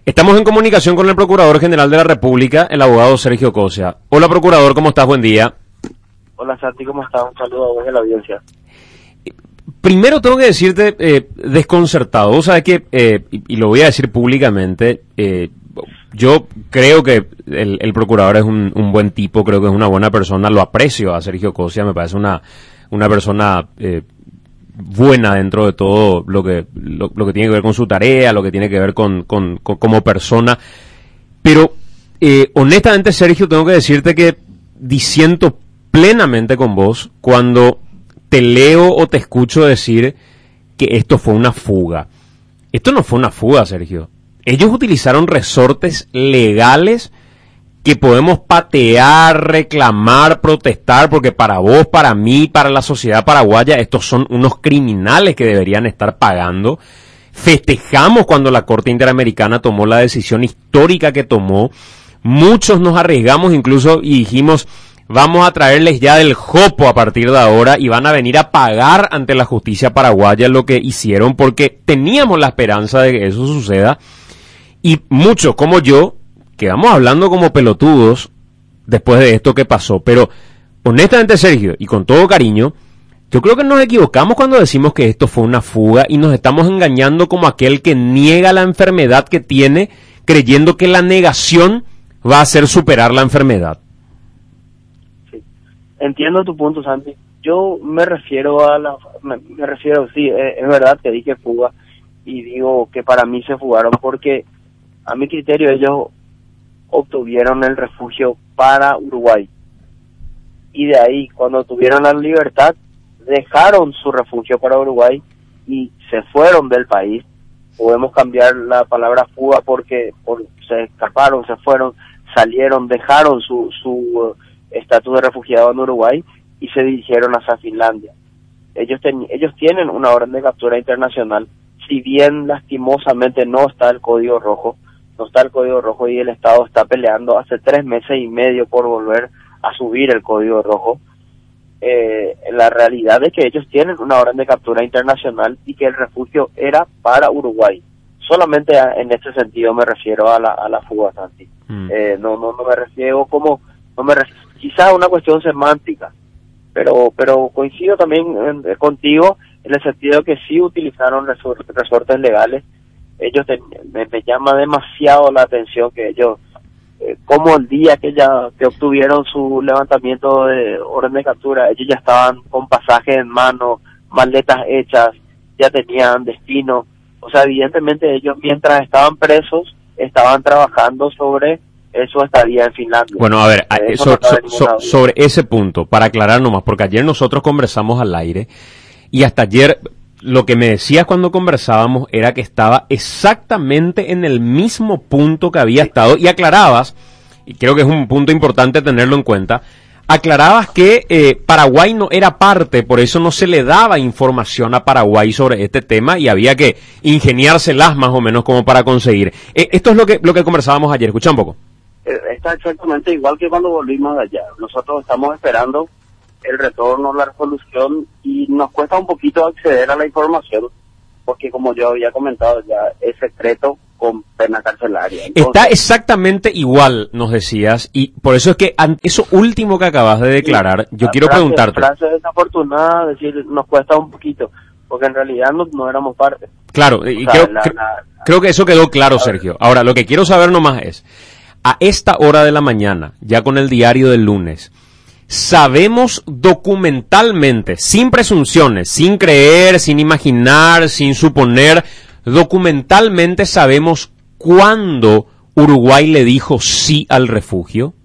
Estamos en comunicación con el Procurador General de la República, el abogado Sergio Cosia. Hola, Procurador, ¿cómo estás? Buen día. Hola, Santi, ¿cómo estás? Un saludo a vos y a la audiencia. Primero tengo que decirte, desconcertado. Vos sabés que, y lo voy a decir públicamente, yo creo que el Procurador es un buen tipo, creo que es una buena persona, lo aprecio a Sergio Cosia, me parece una persona buena dentro de todo lo que tiene que ver con su tarea, lo que tiene que ver con como persona. Pero honestamente, Sergio, tengo que decirte que disiento plenamente con vos cuando te leo o te escucho decir que esto fue una fuga. Esto no fue una fuga, Sergio. Ellos utilizaron resortes legales que podemos patear, reclamar, protestar, porque para vos, para mí, para la sociedad paraguaya, estos son unos criminales que deberían estar pagando. Festejamos cuando la Corte Interamericana tomó la decisión histórica que tomó. Muchos nos arriesgamos incluso y dijimos, vamos a traerles ya del jopo a partir de ahora y van a venir a pagar ante la justicia paraguaya lo que hicieron, porque teníamos la esperanza de que eso suceda. Y muchos, como yo, quedamos hablando como pelotudos después de esto que pasó. Pero, honestamente, Sergio, y con todo cariño, yo creo que nos equivocamos cuando decimos que esto fue una fuga y nos estamos engañando como aquel que niega la enfermedad que tiene, creyendo que la negación va a hacer superar la enfermedad. Sí, entiendo tu punto, Santi. Yo me refiero sí, es verdad que dije fuga y digo que para mí se fugaron porque a mi criterio ellos obtuvieron el refugio para Uruguay y de ahí cuando tuvieron la libertad dejaron su refugio para Uruguay y se fueron del país. Podemos cambiar la palabra fuga porque se escaparon, se fueron, salieron, dejaron su estatus de refugiado en Uruguay y se dirigieron hacia Finlandia. Ellos tienen una orden de captura internacional, si bien lastimosamente no está el código rojo y el Estado está peleando hace 3 meses y medio por volver a subir el código rojo. La realidad es que ellos tienen una orden de captura internacional y que el refugio era para Uruguay. Solamente en este sentido me refiero a la fuga, Santi. No me refiero quizás una cuestión semántica, pero coincido también contigo en el sentido que sí utilizaron resortes legales. Ellos me llama demasiado la atención que ellos, como el día que obtuvieron su levantamiento de orden de captura, ellos ya estaban con pasajes en mano, maletas hechas, ya tenían destino. O sea, evidentemente ellos mientras estaban presos, estaban trabajando sobre su estadía en Finlandia. Bueno, a ver, sobre ese punto, para aclarar nomás, porque ayer nosotros conversamos al aire, y hasta ayer lo que me decías cuando conversábamos era que estaba exactamente en el mismo punto que había estado, y aclarabas, y creo que es un punto importante tenerlo en cuenta, aclarabas que Paraguay no era parte, por eso no se le daba información a Paraguay sobre este tema y había que ingeniárselas más o menos como para conseguir. Esto es lo que conversábamos ayer, escucha un poco. Está exactamente igual que cuando volvimos de allá. Nosotros estamos esperando el retorno, la resolución, y nos cuesta un poquito acceder a la información, porque como yo había comentado ya, es secreto con pena carcelaria. Entonces, está exactamente igual, nos decías, y por eso es que eso último que acabas de declarar, yo quiero preguntarte. Frase desafortunada, decir, nos cuesta un poquito, porque en realidad no éramos parte. Claro, y creo que eso quedó claro, Sergio. Ahora, lo que quiero saber nomás es, a esta hora de la mañana, ya con el diario del lunes, sabemos documentalmente, sin presunciones, sin creer, sin imaginar, sin suponer, documentalmente sabemos cuándo Uruguay le dijo sí al refugio.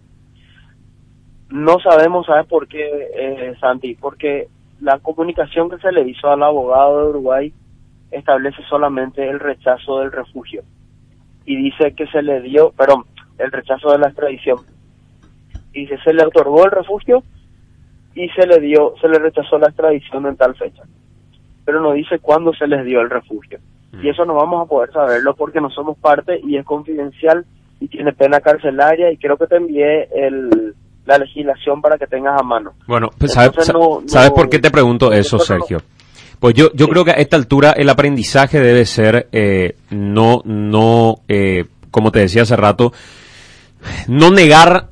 No sabemos, ¿sabes por qué, Santi? Porque la comunicación que se le hizo al abogado de Uruguay establece solamente el rechazo del refugio. Y dice que se le dio, el rechazo de la extradición. Y dice, se le otorgó el refugio y se le rechazó la extradición en tal fecha. Pero no dice cuándo se les dio el refugio. Y eso no vamos a poder saberlo porque no somos parte y es confidencial y tiene pena carcelaria, y creo que te envié la legislación para que tengas a mano. Bueno, pues ¿sabes por qué te pregunto eso, Sergio? Pues yo creo que a esta altura el aprendizaje debe ser, como te decía hace rato, no negar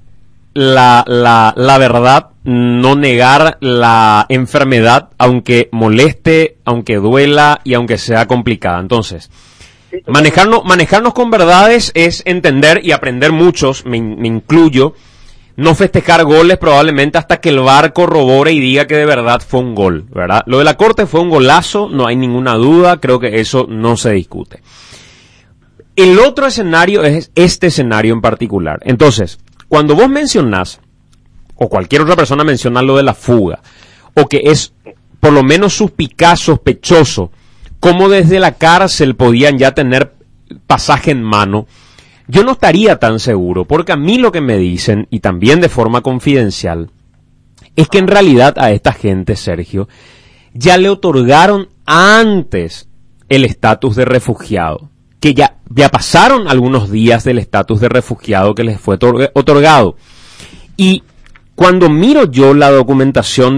la verdad, no negar la enfermedad, aunque moleste, aunque duela y aunque sea complicada. Entonces, manejarnos con verdades es entender y aprender muchos, me incluyo, no festejar goles probablemente hasta que el VAR corrobore y diga que de verdad fue un gol, ¿verdad? Lo de la Corte fue un golazo, no hay ninguna duda, creo que eso no se discute. El otro escenario es este escenario en particular. Entonces, cuando vos mencionás, o cualquier otra persona menciona lo de la fuga, o que es por lo menos suspicaz, sospechoso, cómo desde la cárcel podían ya tener pasaje en mano, yo no estaría tan seguro, porque a mí lo que me dicen, y también de forma confidencial, es que en realidad a esta gente, Sergio, ya le otorgaron antes el estatus de refugiado, que ya pasaron algunos días del estatus de refugiado que les fue otorgado. Y cuando miro yo la documentación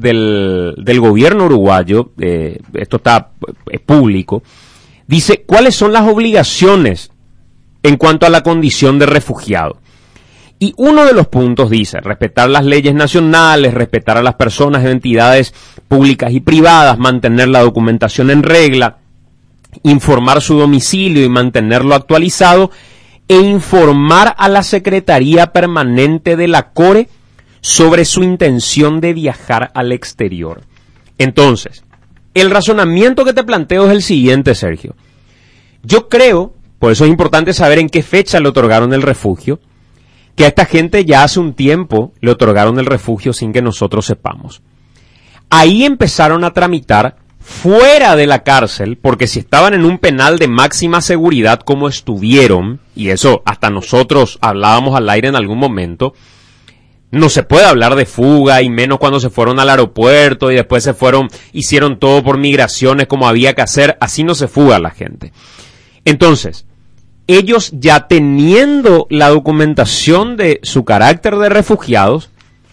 del gobierno uruguayo, esto es público, dice cuáles son las obligaciones en cuanto a la condición de refugiado. Y uno de los puntos dice, respetar las leyes nacionales, respetar a las personas, entidades públicas y privadas, mantener la documentación en regla, informar su domicilio y mantenerlo actualizado, e informar a la Secretaría Permanente de la CORE sobre su intención de viajar al exterior. Entonces, el razonamiento que te planteo es el siguiente, Sergio. Yo creo, por eso es importante saber en qué fecha le otorgaron el refugio, que a esta gente ya hace un tiempo le otorgaron el refugio sin que nosotros sepamos. Ahí empezaron a tramitar fuera de la cárcel, porque si estaban en un penal de máxima seguridad como estuvieron, y eso hasta nosotros hablábamos al aire en algún momento, no se puede hablar de fuga, y menos cuando se fueron al aeropuerto y después hicieron todo por migraciones como había que hacer, así no se fuga la gente. Entonces, ellos ya teniendo la documentación de su carácter de refugiados,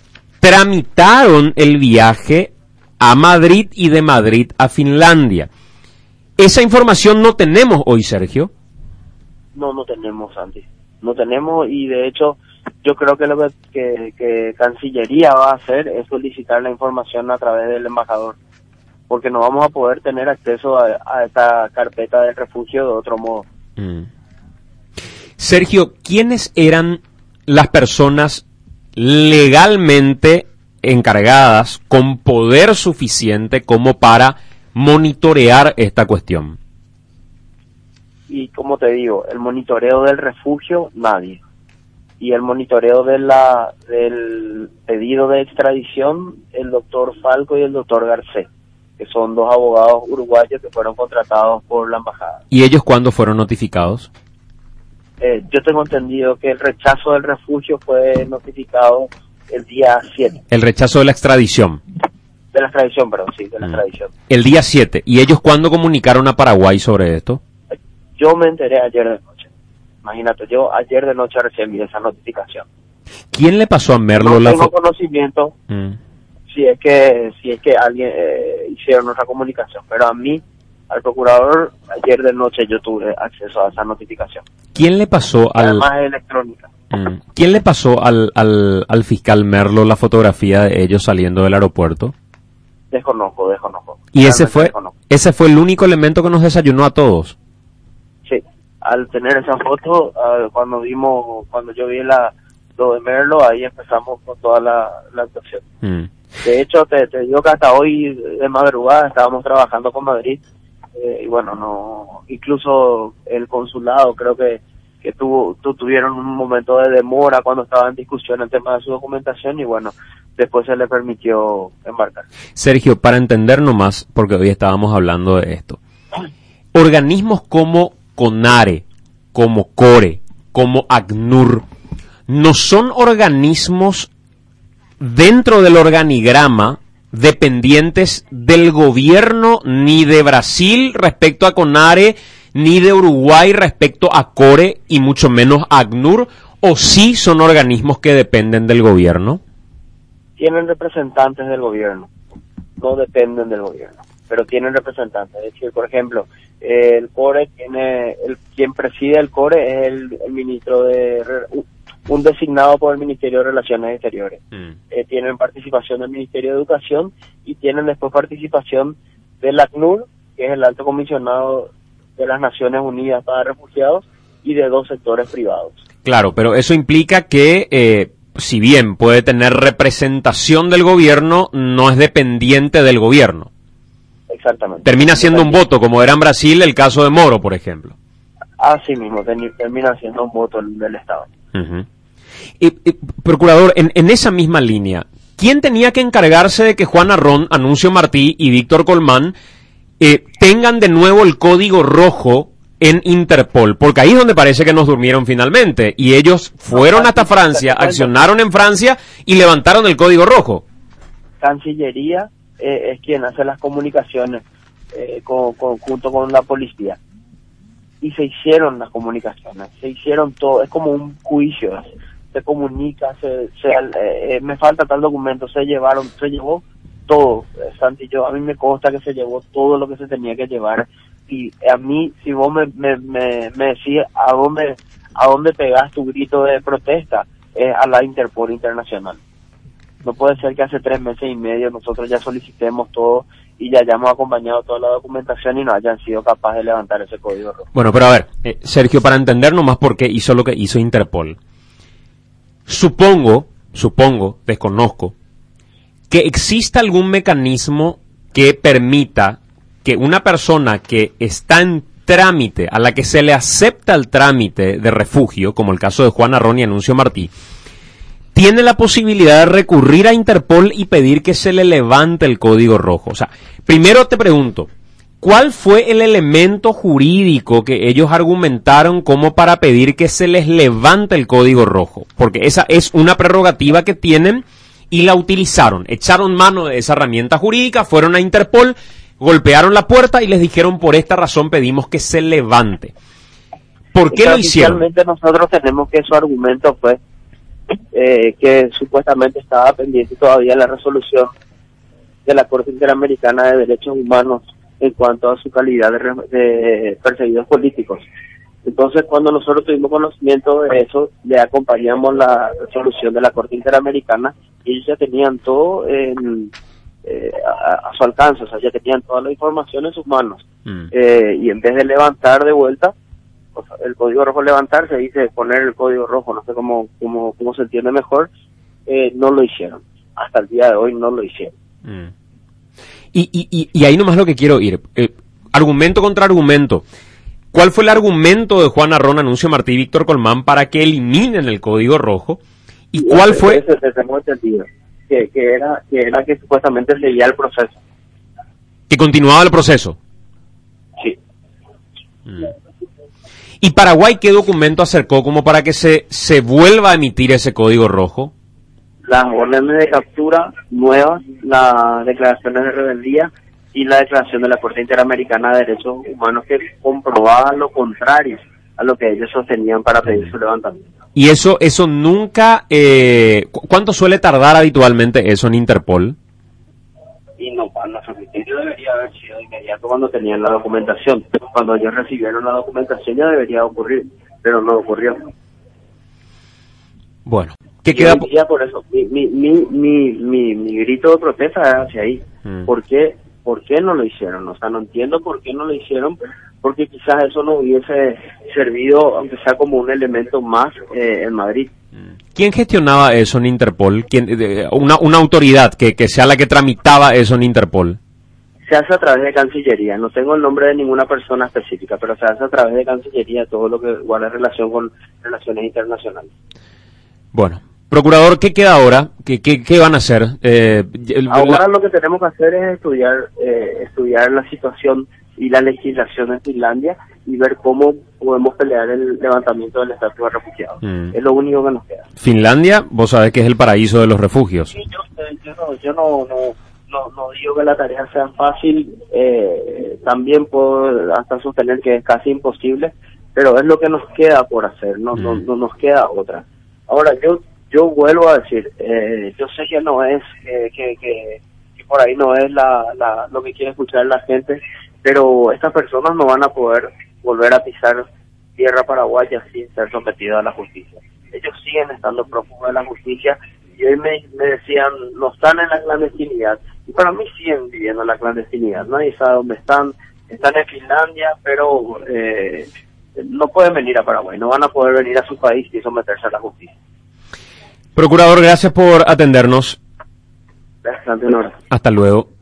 tramitaron el viaje a Madrid y de Madrid a Finlandia. Esa información no tenemos hoy, Sergio. No tenemos, Santi. No tenemos, y de hecho yo creo que lo que Cancillería va a hacer es solicitar la información a través del embajador, porque no vamos a poder tener acceso a esta carpeta del refugio de otro modo. Sergio, ¿quiénes eran las personas legalmente encargadas con poder suficiente como para monitorear esta cuestión? Y como te digo, el monitoreo del refugio, nadie. Y el monitoreo del pedido de extradición, el doctor Falco y el doctor Garcés, que son dos abogados uruguayos que fueron contratados por la embajada. ¿Y ellos cuándo fueron notificados? Yo tengo entendido que el rechazo del refugio fue notificado el día 7. El rechazo de la extradición. De la extradición, perdón, sí, de la extradición. El día 7. ¿Y ellos cuándo comunicaron a Paraguay sobre esto? Yo me enteré ayer de noche. Imagínate, yo ayer de noche recibí esa notificación. ¿Quién le pasó a Merlo no tengo conocimiento si es que alguien hicieron otra comunicación, pero a mí, al procurador, ayer de noche yo tuve acceso a esa notificación. ¿Quién le pasó además es electrónica? ¿Quién le pasó al fiscal Merlo la fotografía de ellos saliendo del aeropuerto? Desconozco. ¿Y ese fue el único elemento que nos desayunó a todos? Sí, al tener esa foto, cuando yo vi lo de Merlo, ahí empezamos con toda la actuación. De hecho, te digo que hasta hoy de madrugada estábamos trabajando con Madrid, y bueno, incluso el consulado creo que tuvieron un momento de demora cuando estaba en discusión el tema de su documentación, y bueno, después se le permitió embarcar. Sergio, para entender nomás, porque hoy estábamos hablando de esto, organismos como CONARE, como CORE, como ACNUR, no son organismos dentro del organigrama dependientes del gobierno ni de Brasil respecto a CONARE, ni de Uruguay respecto a CORE y mucho menos ACNUR, o sí son organismos que dependen del gobierno? Tienen representantes del gobierno, no dependen del gobierno. pero tienen representantes. Es decir, por ejemplo, el CORE quien preside el CORE es el ministro un designado por el Ministerio de Relaciones Exteriores. Tienen participación del Ministerio de Educación y tienen después participación del ACNUR, que es el Alto Comisionado de las Naciones Unidas para Refugiados, y de 2 sectores privados. Claro, pero eso implica que, si bien puede tener representación del gobierno, no es dependiente del gobierno. Exactamente. Termina siendo un voto, como era en Brasil el caso de Moro, por ejemplo. Así mismo, termina siendo un voto del Estado. Uh-huh. Procurador, en esa misma línea, ¿quién tenía que encargarse de que Juana Ron, Anuncio Martí y Víctor Colmán tengan de nuevo el código rojo en Interpol? Porque ahí es donde parece que nos durmieron finalmente, y ellos fueron hasta Francia, accionaron en Francia y levantaron el código rojo. Cancillería es quien hace las comunicaciones junto con la policía, y se hicieron las comunicaciones, se hicieron todo, es como un juicio, se comunica, me falta tal documento, se llevó todo, Santi, a mí me consta que se llevó todo lo que se tenía que llevar, y a mí, si vos me decís a dónde pegás tu grito de protesta, es a la Interpol Internacional. No puede ser que hace 3 meses y medio nosotros ya solicitemos todo y ya hayamos acompañado toda la documentación y no hayan sido capaces de levantar ese código rojo. Bueno, pero a ver, Sergio, para entender nomás por qué hizo lo que hizo Interpol, supongo, desconozco, que exista algún mecanismo que permita que una persona que está en trámite, a la que se le acepta el trámite de refugio, como el caso de Juana Ron y Anuncio Martí, tiene la posibilidad de recurrir a Interpol y pedir que se le levante el código rojo. O sea, primero te pregunto, ¿cuál fue el elemento jurídico que ellos argumentaron como para pedir que se les levante el código rojo? Porque esa es una prerrogativa que tienen y la utilizaron. Echaron mano de esa herramienta jurídica, fueron a Interpol, golpearon la puerta y les dijeron: por esta razón pedimos que se levante. ¿Por qué lo hicieron? Realmente nosotros tenemos que su argumento fue que supuestamente estaba pendiente todavía la resolución de la Corte Interamericana de Derechos Humanos en cuanto a su calidad de perseguidos políticos. Entonces, cuando nosotros tuvimos conocimiento de eso, le acompañamos la resolución de la Corte Interamericana y ellos ya tenían todo a su alcance, o sea, ya tenían toda la información en sus manos. Y en vez de levantar de vuelta, o sea, el código rojo levantar, se dice poner el código rojo, no sé cómo se entiende mejor, no lo hicieron. Hasta el día de hoy no lo hicieron. Y ahí nomás lo que quiero ir, argumento contra argumento. ¿Cuál fue el argumento de Juana Ron, Anuncio Martí y Víctor Colmán para que eliminen el código rojo? ¿Y cuál fue? Que era que supuestamente seguía el proceso. ¿Que continuaba el proceso? Sí. ¿Y Paraguay qué documento acercó como para que se vuelva a emitir ese código rojo? Las órdenes de captura nuevas, las declaraciones de rebeldía y la declaración de la Corte Interamericana de Derechos Humanos que comprobaban lo contrario a lo que ellos sostenían para pedir su levantamiento. ¿Y eso nunca, cuánto suele tardar habitualmente eso en Interpol? Y no, para nuestro criterio debería haber sido inmediato cuando tenían la documentación. Cuando ellos recibieron la documentación ya debería ocurrir, pero no ocurrió. Bueno, ¿qué queda? Por eso, mi grito de protesta es hacia ahí. ¿Por qué no lo hicieron? O sea, no entiendo por qué no lo hicieron, porque quizás eso no hubiese servido, aunque sea como un elemento más en Madrid. ¿Quién gestionaba eso en Interpol? Una autoridad que sea la que tramitaba eso en Interpol. Se hace a través de Cancillería. No tengo el nombre de ninguna persona específica, pero se hace a través de Cancillería todo lo que guarda relación con relaciones internacionales. Bueno, procurador, ¿qué queda ahora? ¿Qué van a hacer? Ahora lo que tenemos que hacer es estudiar la situación y la legislación en Finlandia y ver cómo podemos pelear el levantamiento del estatus de refugiados. Es lo único que nos queda. Finlandia, vos sabés que es el paraíso de los refugios. Sí, yo no digo que la tarea sea fácil, también puedo hasta sostener que es casi imposible, pero es lo que nos queda por hacer, no nos queda otra. Ahora, yo vuelvo a decir, yo sé que no es que por ahí no es lo que quiere escuchar la gente, pero estas personas no van a poder volver a pisar tierra paraguaya sin ser sometidos a la justicia. Ellos siguen estando prófugos de la justicia y hoy me decían, no están en la clandestinidad, y para mí siguen viviendo en la clandestinidad. Nadie sabe dónde están en Finlandia, pero no pueden venir a Paraguay, no van a poder venir a su país y someterse a la justicia. Procurador, gracias por atendernos. Gracias, Antenor. Hasta luego.